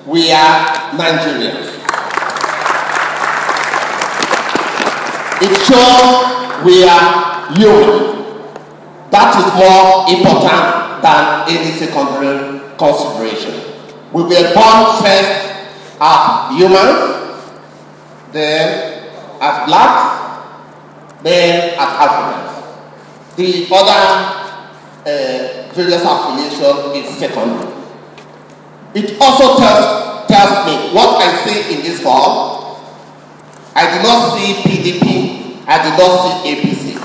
we are Nigerians. It shows we are human. That is more important than any secondary consideration. We were born first as humans, then as blacks, then as Africans. The other various affiliation is secondary. It also tells me what I see in this hall. I did not see PDP, I did not see APC.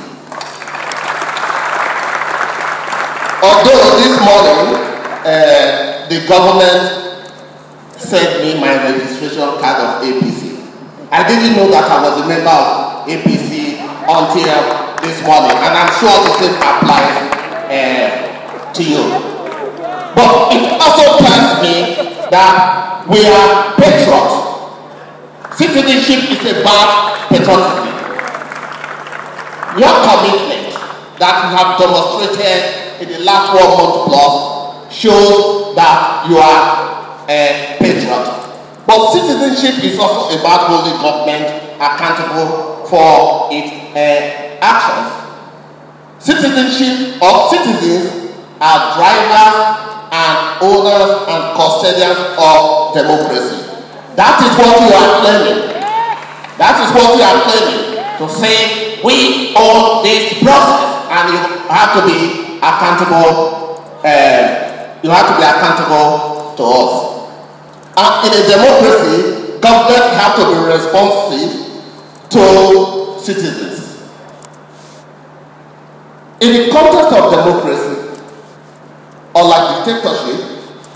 Although this morning, the government sent me my registration card of APC. I didn't know that I was a member of APC until this morning, and I'm sure the same applies to you. But it also tells me that we are patriots. Citizenship is about patriotism. Your commitment that you have demonstrated in the last 1 month plus shows that you are a patriot. But citizenship is also about holding government accountable for its actions. Citizenship or citizens are drivers and owners and custodians of democracy. That is what you are claiming. That is what you are claiming. To say we own this process and you have to be accountable. You have to be accountable to us. And in a democracy, government have to be responsive to citizens. In the context of democracy, unlike dictatorship,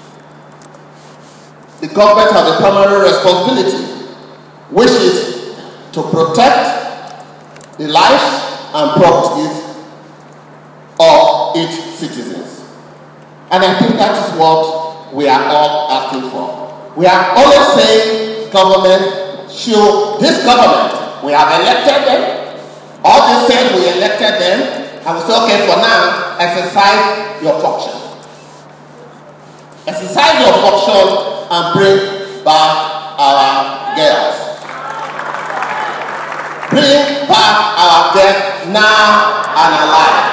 the government has a primary responsibility, which is to protect the lives and properties of its citizens. And I think that is what we are all asking for. We are always saying government should, this government, we have elected them, all they said we elected them, and we say, okay, for now, exercise your function. Exercise your function and bring back our girls. Bring back our girls now and alive.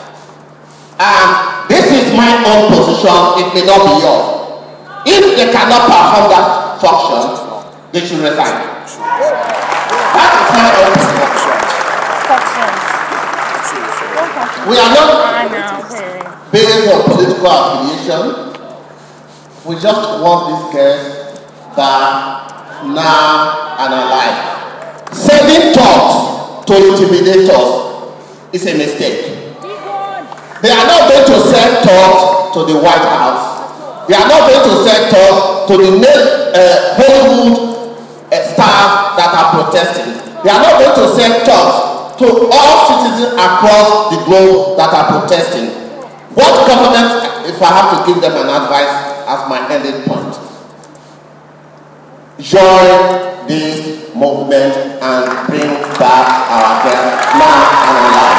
And this is my own position, it may not be yours. If they cannot perform that function, they should resign. That is my own position. We are not based on political affiliation. We just want these girls back now and alive. Sending thoughts to intimidate us is a mistake. They are not going to send thoughts to the White House. They are not going to send thoughts to the Hollywood stars that are protesting. They are not going to send thoughts to all citizens across the globe that are protesting. What government, if I have to give them an advice, as my ending point, join this movement and bring back our girls now and alive.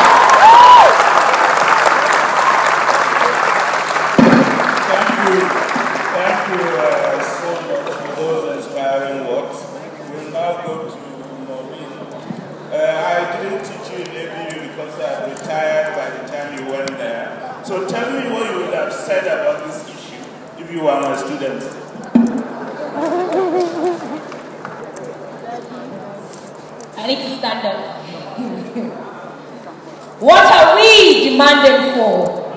Thank you so much for those inspiring words. We'll now go to Maureen. I didn't teach you in ABU because I retired by the time you went there. So tell me what you would have said about this issue if you were my student. I need to stand up. What are we demanding for?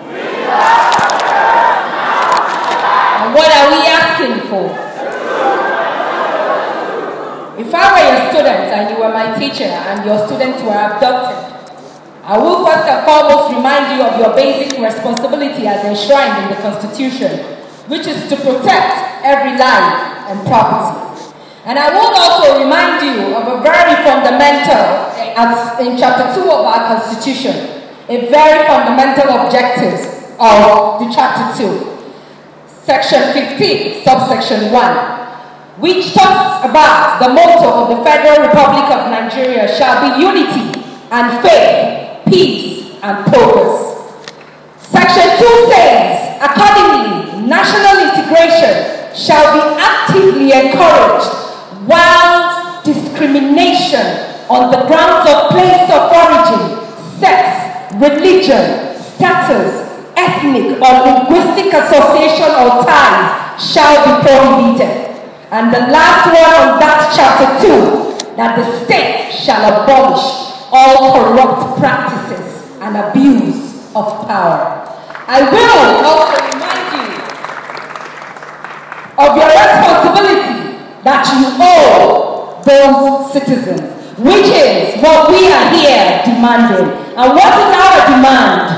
And what are we asking for? If I were your student and you were my teacher and your students were abducted, I will first and foremost remind you of your basic responsibility as enshrined in the Constitution, which is to protect every life and property. And I will also remind you of a very fundamental, as in chapter 2 of our Constitution, a very fundamental objectives of the chapter 2. Section 15, subsection 1, which talks about the motto of the Federal Republic of Nigeria shall be unity and faith, peace and progress. Section 2 says, accordingly, national integration shall be actively discrimination on the grounds of place of origin, sex, religion, status, ethnic or linguistic association or ties shall be prohibited. And the last one on that chapter 2, that the state shall abolish all corrupt practices and abuse of power. I will also remind you of your responsibility that you owe those citizens, which is what we are here demanding. And what is our demand?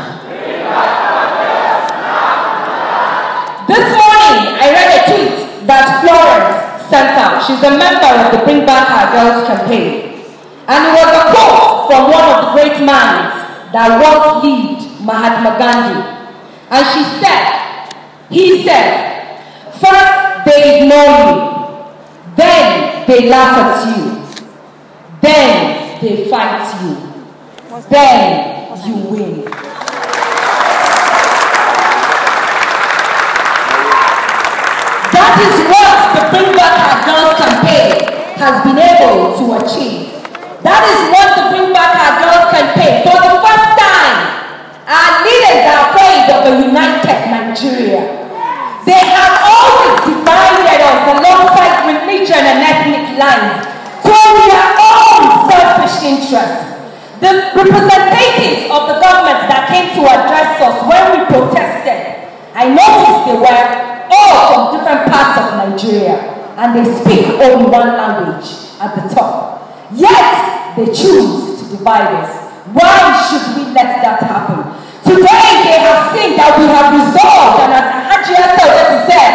This morning, I read a tweet that Florence sent out. She's a member of the Bring Back Our Girls campaign. And it was a quote from one of the great minds that once lived, Mahatma Gandhi. And he said, first they ignore you, then they laugh at you, then they fight you, then you win. That is what the Bring Back Our Girls campaign has been able to achieve. That is what the Bring Back Our Girls campaign, for the first time, our leaders are afraid of a united Nigeria. They have always divided us alongside religion and ethnic lines toward their own selfish interests. The representatives of the government that came to address us when we protested, I noticed they were all from different parts of Nigeria, and they speak only one language at the top. Yet, they choose to divide us. Why should we let that happen? Today, they have seen that we have resolved, and as Hajia said,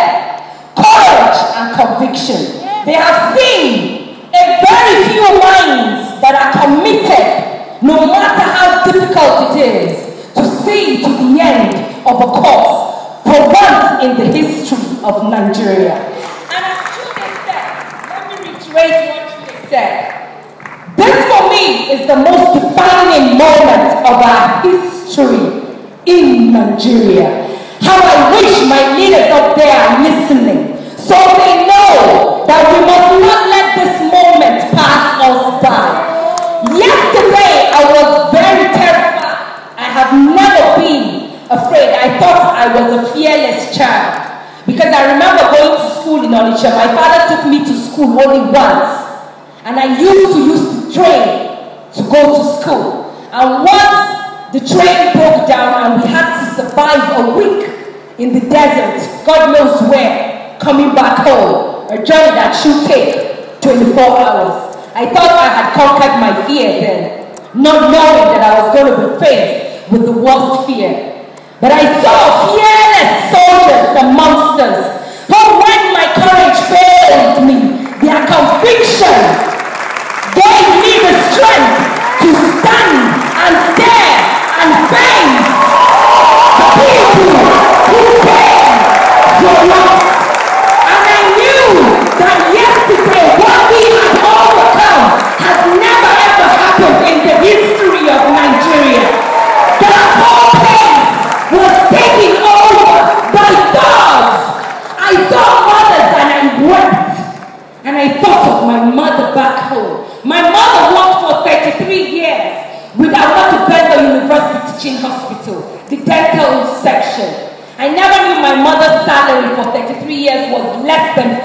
courage and conviction. They have seen a very few minds that are committed, no matter how difficult it is, to see to the end of a cause for once in the history of Nigeria. And as Jude said, let me reiterate what Jude said. This for me is the most defining moment of our history in Nigeria. How I wish my leaders up there are listening, so they know that we must not let this moment pass us by. Yesterday I was very terrified. I have never been afraid. I thought I was a fearless child. Because I remember going to school in Onitsha. My father took me to school only once. And I used to train to go to school. And once the train broke down and we had to survive a week in the desert, God knows where, coming back home, a journey that should take 24 hours. I thought I had conquered my fear then, not knowing that I was going to be faced with the worst fear. But I saw fearless soldiers amongst us, who when my courage failed me, their conviction gave me the strength to stand and stare and face the people who came for us. And I knew that yesterday what we had overcome has never ever happened in the history of Nigeria. That whole place was taken over by thugs. I saw mothers and I wept. And I thought of my mother back home. My mother worked for 33 years with Ahmadu Bello University Teaching Hospital, the dental section. I never knew my mother's salary for 33 years was less than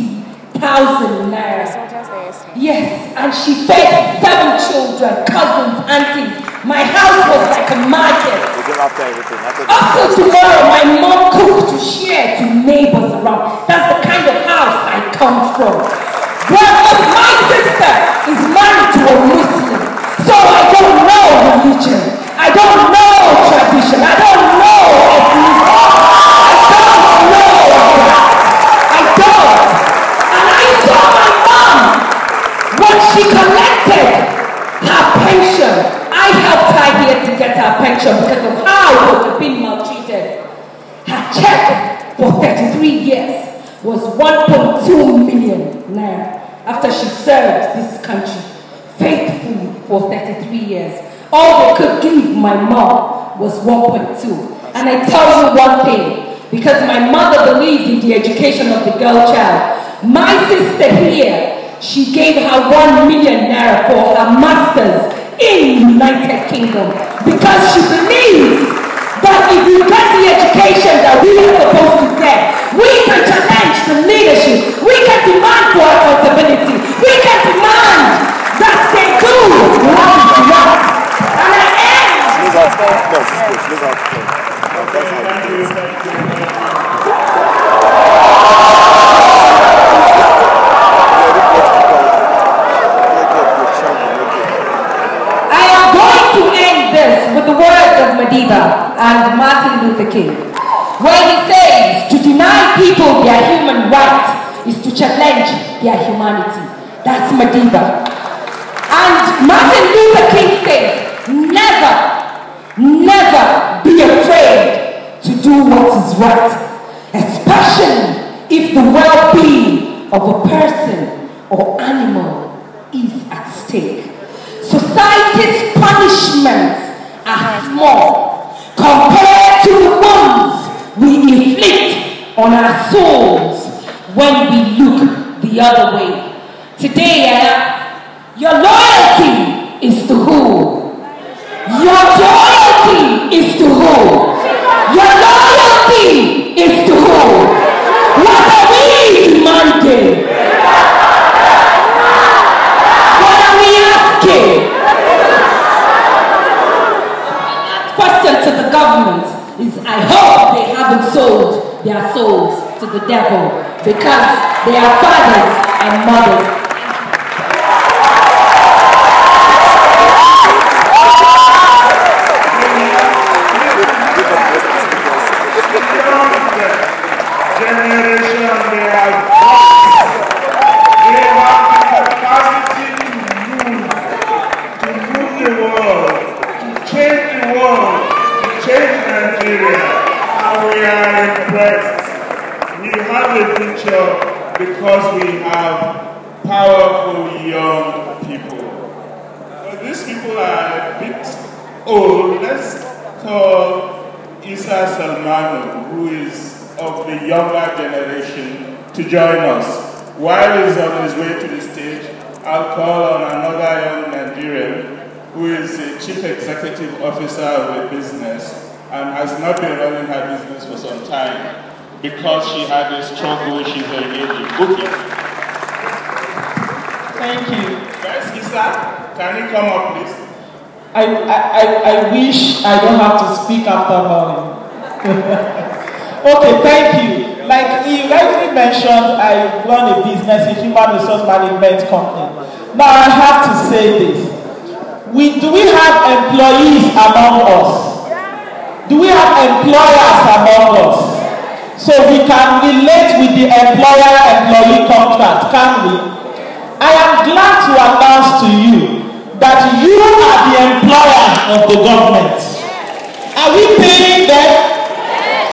50,000 naira. Yes, and she fed 7 children, cousins, aunties. My house was like a market. Up till tomorrow, my mom cooked to share to neighbors around. That's the kind of house I come from. But my sister is married to a Muslim, so I don't know religion. I don't know tradition. I don't know ethnicity. I don't know that. I don't. And I saw my mom when she collected her pension. I helped her here to get her pension because of how she was being maltreated. Her check for 33 years was 1.2 million naira after she served this country faithfully for 33 years. All they could give my mom was 1.2. And I tell you one thing, because my mother believes in the education of the girl child. My sister here she gave her 1 million naira for her master's in United Kingdom because she believes that if we get the education that we are supposed to get, we can challenge the leadership, we can demand for accountability, we can demand that they do what is right. And I end. I am going to end this with the words of Madiba and Martin Luther King, where he says, to deny people their human rights is to challenge their humanity. That's Madiba. And Martin Luther King says, never, never be afraid to do what is right, especially if the well-being of a person or animal is at stake. Society's punishments are small compared to the ones we inflict on our souls when we look the other way. Today, your loyalty is to who? Your loyalty is to who? Your loyalty is to who? What are we demanding? What are we asking? Question to the government is, I hope they haven't sold their souls to the devil because they are fathers and mothers. Because we have powerful young people. But these people are a bit old. Let's call Isa Salmanu, who is of the younger generation, to join us. While he's on his way to the stage, I'll call on another young Nigerian who is a chief executive officer of a business and has not been running her business for some time, because she had a struggle she's engaged in. Booking. Thank you. Yes, Isa, can you come up, please? I wish I don't have to speak after Molly. Okay, thank you. Like you rightly mentioned, I run a business, a human resource management company. Now I have to say this. Do we have employees among us? Do we have employers among us? So we can relate with the employer-employee contract, can we? I am glad to announce to you that you are the employer of the government.